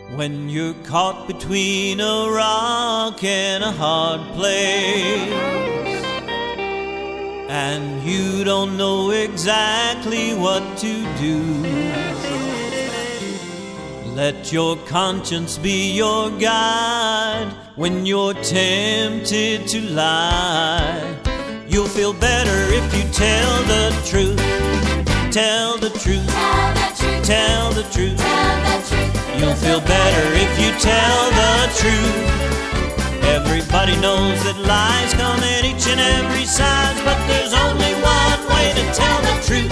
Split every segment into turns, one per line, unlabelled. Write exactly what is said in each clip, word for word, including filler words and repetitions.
When you're caught between a rock and a hard place, and you don't know exactly what to do, let your conscience be your guide. When you're tempted to lie, you'll feel better if you tell the truth. Tell the truth.
Tell the truth.
Tell the truth.
Tell the truth.
You'll feel better if you tell the truth. Everybody knows that lies come in each and every size, but there's only one way to tell the truth.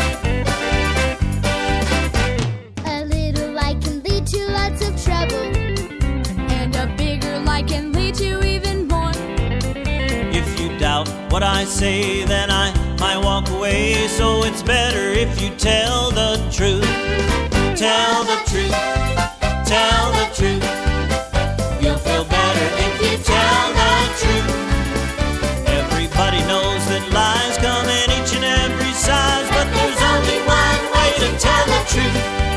A little lie can lead to lots of trouble, and a bigger lie can lead to even more.
If you doubt what I say, then I might walk away. So it's better if you tell the truth. Tell the truth. Tell the truth. You'll feel better if you tell the truth. Everybody knows that lies come in each and every size, but there's only one way to tell the truth.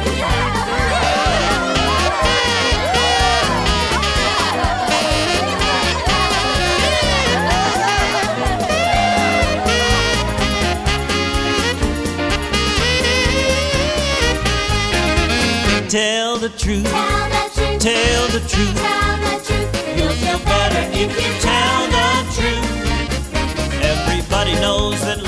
Tell the truth.
Tell the truth.
Tell the truth.
Tell the truth.
You'll feel better if you tell the truth. Everybody knows that